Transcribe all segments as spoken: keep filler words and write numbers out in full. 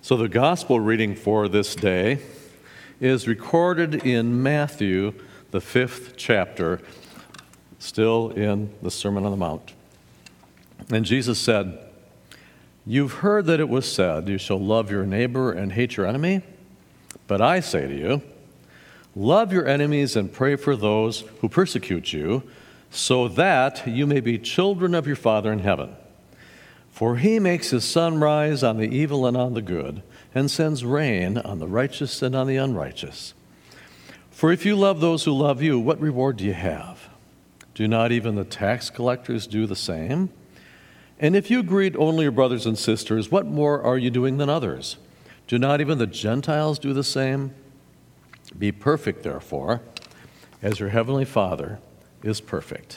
So the gospel reading for this day is recorded in Matthew, the fifth chapter, still in the Sermon on the Mount. And Jesus said, "You've heard that it was said, 'You shall love your neighbor and hate your enemy.' But I say to you, love your enemies and pray for those who persecute you, so that you may be children of your Father in heaven. For he makes his sun rise on the evil and on the good, and sends rain on the righteous and on the unrighteous. For if you love those who love you, what reward do you have? Do not even the tax collectors do the same? And if you greet only your brothers and sisters, what more are you doing than others? Do not even the Gentiles do the same? Be perfect, therefore, as your heavenly Father is perfect."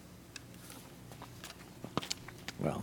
Well,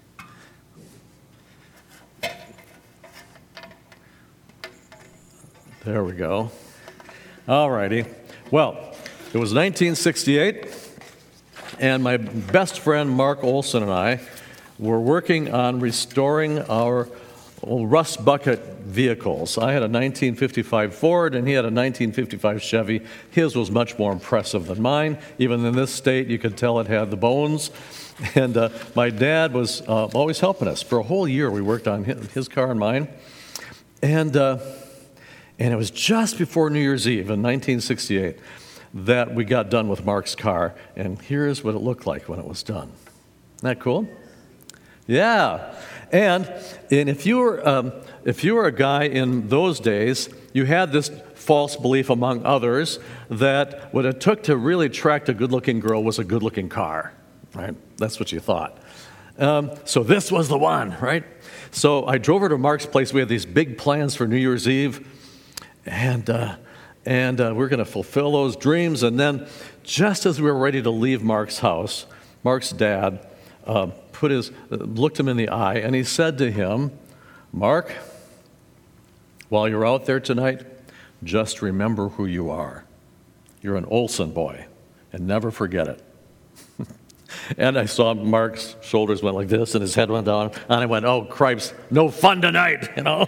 there we go. All righty. Well, it was nineteen sixty-eight, and my best friend Mark Olson and I were working on restoring our old rust bucket vehicles. I had a nineteen fifty-five Ford, and he had a nineteen fifty-five Chevy. His was much more impressive than mine. Even in this state, you could tell it had the bones. And uh, my dad was uh, always helping us. For a whole year, we worked on his, his car and mine. And... Uh, And it was just before New Year's Eve in nineteen sixty-eight that we got done with Mark's car. And here's what it looked like when it was done. Isn't that cool? Yeah. And, and if you were um, if you were a guy in those days, you had this false belief among others that what it took to really attract a good-looking girl was a good-looking car, right? That's what you thought. Um, so this was the one, right? So I drove her to Mark's place. We had these big plans for New Year's Eve. And uh, and uh, we're going to fulfill those dreams. And then just as we were ready to leave Mark's house, Mark's dad uh, put his uh, looked him in the eye, and he said to him, "Mark, while you're out there tonight, just remember who you are. You're an Olson boy, and never forget it." And I saw Mark's shoulders went like this, and his head went down, and I went, "Oh, cripes, no fun tonight," you know.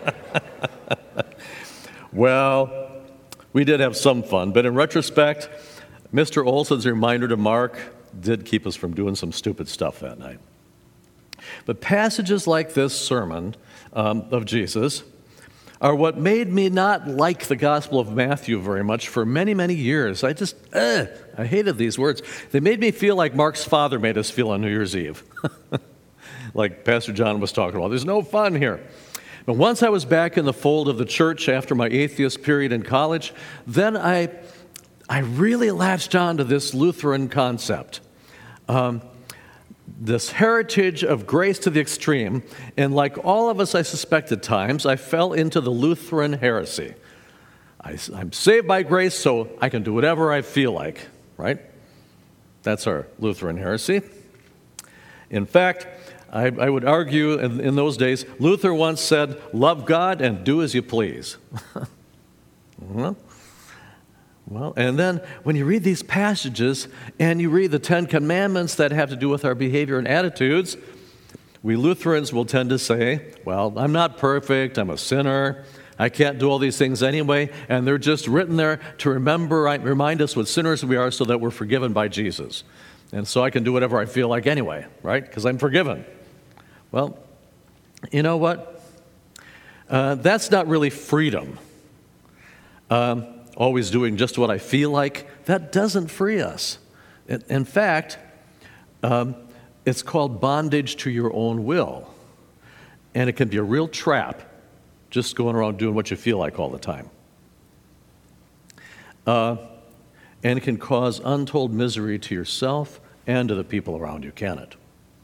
Well, we did have some fun, but in retrospect, Mister Olson's reminder to Mark did keep us from doing some stupid stuff that night. But passages like this sermon um, of Jesus are what made me not like the Gospel of Matthew very much for many, many years. I just, uh, I hated these words. They made me feel like Mark's father made us feel on New Year's Eve. Like Pastor John was talking about. There's no fun here. But once I was back in the fold of the church after my atheist period in college, then I I really latched on to this Lutheran concept, um, this heritage of grace to the extreme. And like all of us, I suspect at times, I fell into the Lutheran heresy. I, I'm saved by grace, so I can do whatever I feel like, right? That's our Lutheran heresy. In fact, I, I would argue in, in those days, Luther once said, "Love God and do as you please." well, well, and then when you read these passages and you read the Ten Commandments that have to do with our behavior and attitudes, we Lutherans will tend to say, well, I'm not perfect, I'm a sinner, I can't do all these things anyway, and they're just written there to remember, remind us what sinners we are so that we're forgiven by Jesus. And so I can do whatever I feel like anyway, right? Because I'm forgiven. Well, you know what? Uh, that's not really freedom. Um, always doing just what I feel like. That doesn't free us. In, in fact, um, it's called bondage to your own will. And it can be a real trap, just going around doing what you feel like all the time. Uh, and it can cause untold misery to yourself and to the people around you, can it?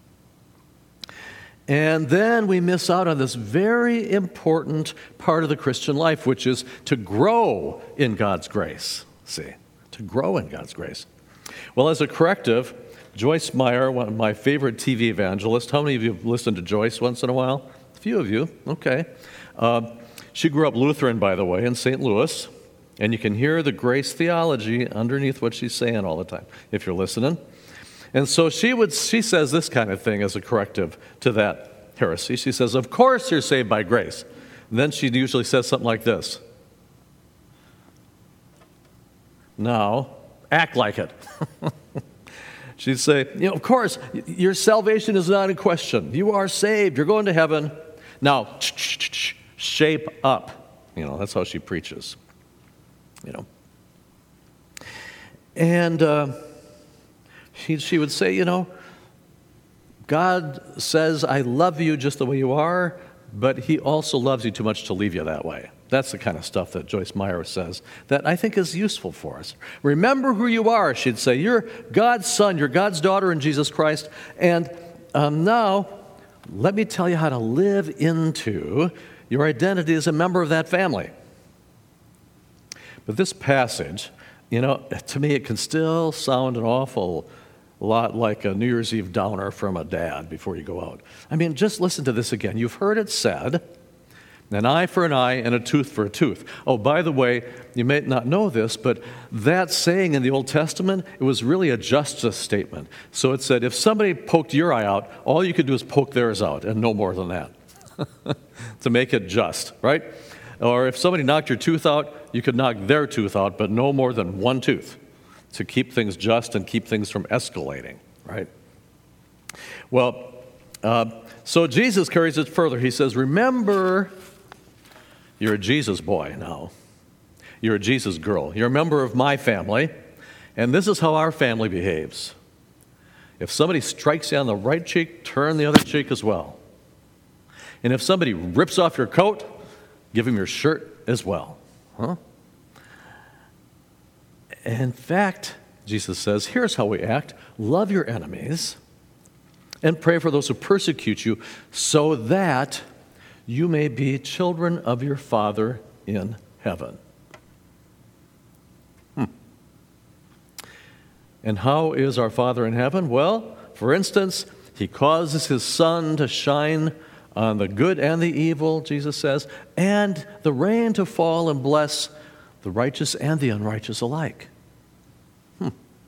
And then we miss out on this very important part of the Christian life, which is to grow in God's grace. See, to grow in God's grace. Well, as a corrective, Joyce Meyer, one of my favorite T V evangelists, how many of you have listened to Joyce once in a while? A few of you, okay. Uh, she grew up Lutheran, by the way, in Saint Louis, and you can hear the grace theology underneath what she's saying all the time, if you're listening. And so she would. She says this kind of thing as a corrective to that heresy. She says, of course you're saved by grace. And then she usually says something like this. Now, act like it. She'd say, you know, of course, your salvation is not in question. You are saved. You're going to heaven. Now, shape up. You know, that's how she preaches. You know. And uh, she, she would say, you know, God says, I love you just the way you are, but he also loves you too much to leave you that way. That's the kind of stuff that Joyce Meyer says that I think is useful for us. Remember who you are, she'd say. You're God's son, you're God's daughter in Jesus Christ. And um, now, let me tell you how to live into your identity as a member of that family. But this passage, you know, to me it can still sound an awful lot like a New Year's Eve downer from a dad before you go out. I mean, just listen to this again. You've heard it said, an eye for an eye and a tooth for a tooth. Oh, by the way, you may not know this, but that saying in the Old Testament, it was really a justice statement. So it said, if somebody poked your eye out, all you could do is poke theirs out, and no more than that, to make it just, right? Or if somebody knocked your tooth out, you could knock their tooth out, but no more than one tooth, to keep things just and keep things from escalating, right? Well, uh, so Jesus carries it further. He says, remember, you're a Jesus boy now. You're a Jesus girl. You're a member of my family, and this is how our family behaves. If somebody strikes you on the right cheek, turn the other cheek as well. And if somebody rips off your coat, give him your shirt as well. Huh? In fact, Jesus says, here's how we act. Love your enemies and pray for those who persecute you so that you may be children of your Father in heaven. Hmm. And how is our Father in heaven? Well, for instance, he causes his sun to shine on the good and the evil, Jesus says, and the rain to fall and bless the righteous and the unrighteous alike. Hmm.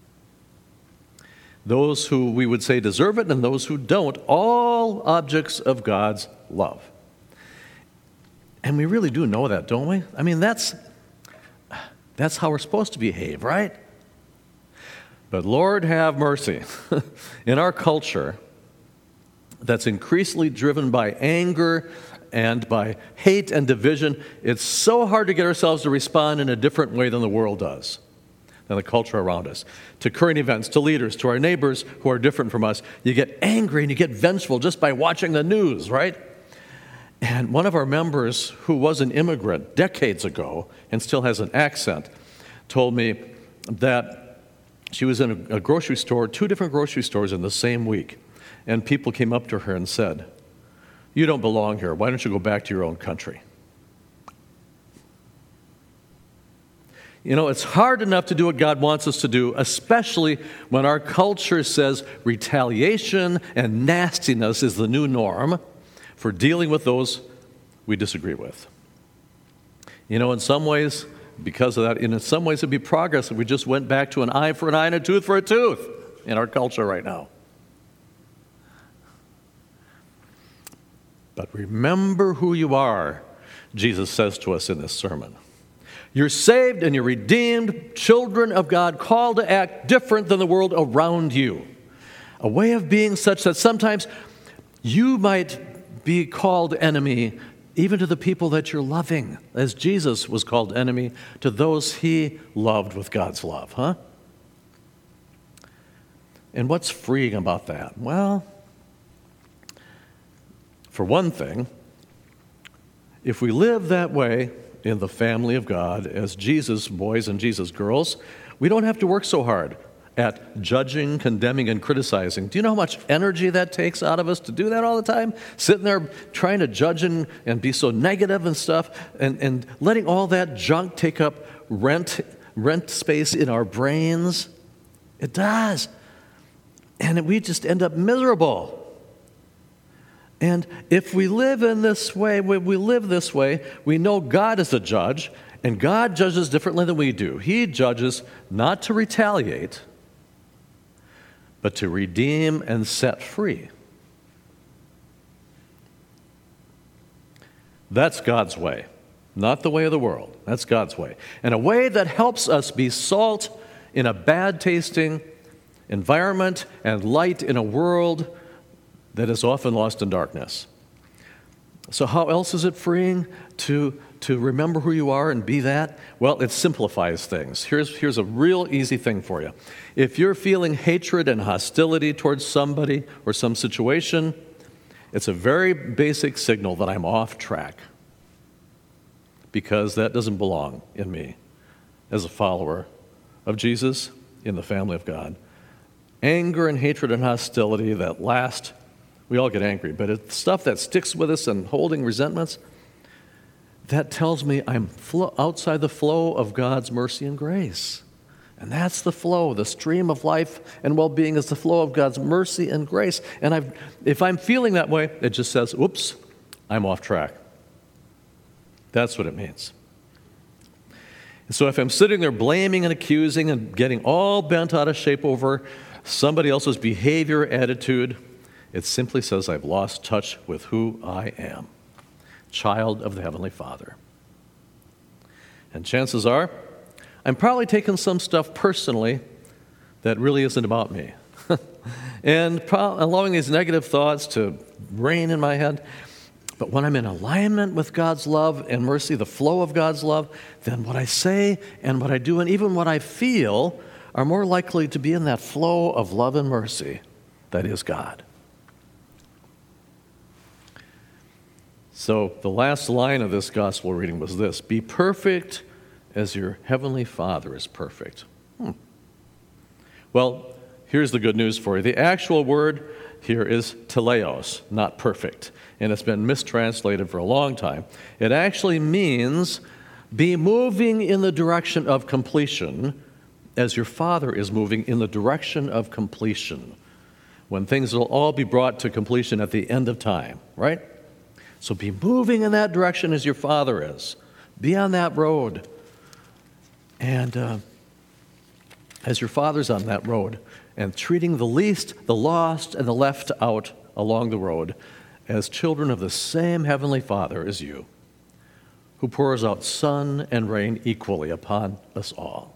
Those who we would say deserve it and those who don't, all objects of God's love. And we really do know that, don't we? I mean, that's, that's how we're supposed to behave, right? But Lord have mercy. In our culture, that's increasingly driven by anger and by hate and division, it's so hard to get ourselves to respond in a different way than the world does, than the culture around us. To current events, to leaders, to our neighbors who are different from us, you get angry and you get vengeful just by watching the news, right? And one of our members, who was an immigrant decades ago and still has an accent, told me that she was in a, a grocery store, two different grocery stores in the same week, and people came up to her and said, you don't belong here. Why don't you go back to your own country? You know, it's hard enough to do what God wants us to do, especially when our culture says retaliation and nastiness is the new norm for dealing with those we disagree with. You know, in some ways, because of that, in some ways it'd be progress if we just went back to an eye for an eye and a tooth for a tooth in our culture right now. But remember who you are, Jesus says to us in this sermon. You're saved and you're redeemed, children of God, called to act different than the world around you. A way of being such that sometimes you might be called enemy even to the people that you're loving, as Jesus was called enemy to those he loved with God's love, huh? And what's freeing about that? Well, for one thing, if we live that way in the family of God as Jesus boys and Jesus girls, we don't have to work so hard at judging, condemning, and criticizing. Do you know how much energy that takes out of us to do that all the time? Sitting there trying to judge and, and be so negative and stuff, and, and letting all that junk take up rent, rent space in our brains. It does. And we just end up miserable. And if we live in this way, when we live this way, we know God is a judge, and God judges differently than we do. He judges not to retaliate, but to redeem and set free. That's God's way, not the way of the world. That's God's way. And a way that helps us be salt in a bad-tasting environment and light in a world that is often lost in darkness. So how else is it freeing to, to remember who you are and be that? Well, it simplifies things. Here's, here's a real easy thing for you. If you're feeling hatred and hostility towards somebody or some situation, it's a very basic signal that I'm off track, because that doesn't belong in me as a follower of Jesus in the family of God. Anger and hatred and hostility that last, we all get angry, but it's stuff that sticks with us and holding resentments, that tells me I'm flo- outside the flow of God's mercy and grace. And that's the flow. The stream of life and well-being is the flow of God's mercy and grace. And I've, if I'm feeling that way, it just says, oops, I'm off track. That's what it means. So if I'm sitting there blaming and accusing and getting all bent out of shape over somebody else's behavior, attitude, it simply says I've lost touch with who I am, child of the Heavenly Father. And chances are, I'm probably taking some stuff personally that really isn't about me. and pro- allowing these negative thoughts to reign in my head. But when I'm in alignment with God's love and mercy, the flow of God's love, then what I say and what I do and even what I feel are more likely to be in that flow of love and mercy that is God. So the last line of this gospel reading was this: be perfect as your heavenly Father is perfect. Hmm. Well, here's the good news for you. The actual word here is teleos, not perfect, and it's been mistranslated for a long time. It actually means be moving in the direction of completion as your Father is moving in the direction of completion, when things will all be brought to completion at the end of time, right? So be moving in that direction as your Father is. Be on that road. And uh, as your Father's on that road, and treating the least, the lost, and the left out along the road as children of the same Heavenly Father as you, who pours out sun and rain equally upon us all.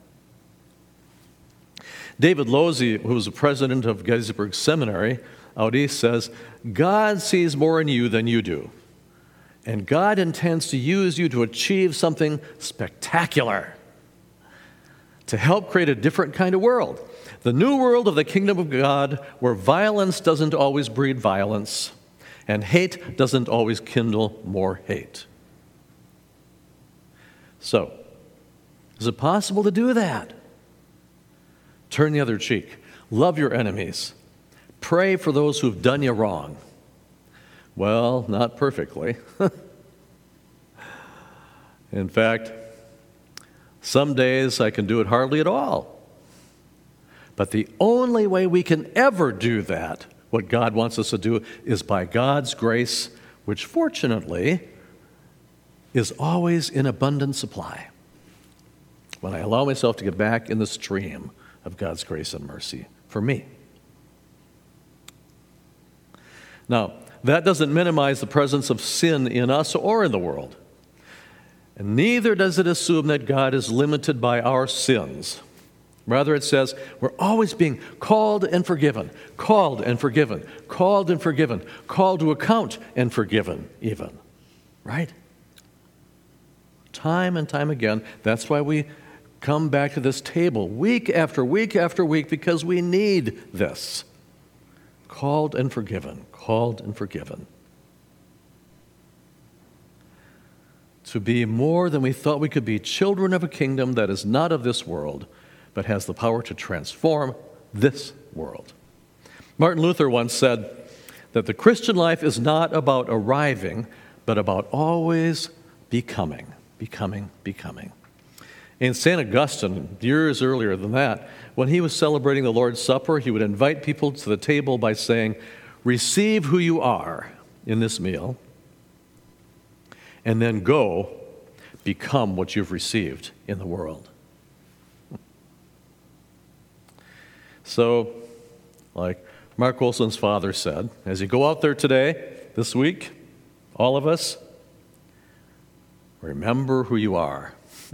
David Losey, who was the president of Gettysburg Seminary out east, says, God sees more in you than you do, and God intends to use you to achieve something spectacular, to help create a different kind of world. The new world of the kingdom of God, where violence doesn't always breed violence, and hate doesn't always kindle more hate. So, is it possible to do that? Turn the other cheek. Love your enemies. Pray for those who've done you wrong. Well, not perfectly. In fact, some days I can do it hardly at all. But the only way we can ever do that, what God wants us to do, is by God's grace, which fortunately is always in abundant supply. When I allow myself to get back in the stream of God's grace and mercy for me. Now, that doesn't minimize the presence of sin in us or in the world. And neither does it assume that God is limited by our sins. Rather, it says we're always being called and forgiven, called and forgiven, called and forgiven, called to account and forgiven even, right? Time and time again, that's why we come back to this table week after week after week, because we need this. Called and forgiven, called and forgiven. To be more than we thought we could be, children of a kingdom that is not of this world, but has the power to transform this world. Martin Luther once said that the Christian life is not about arriving, but about always becoming, becoming, becoming. And Saint Augustine, years earlier than that, when he was celebrating the Lord's Supper, he would invite people to the table by saying, receive who you are in this meal, and then go become what you've received in the world. So, like Mark Olson's father said, as you go out there today, this week, all of us, Remember who you are.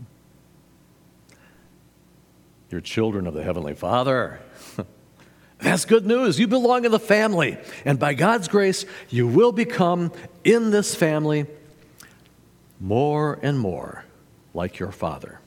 You're children of the Heavenly Father. That's good news. You belong in the family. And by God's grace, you will become, in this family, more and more like your Father.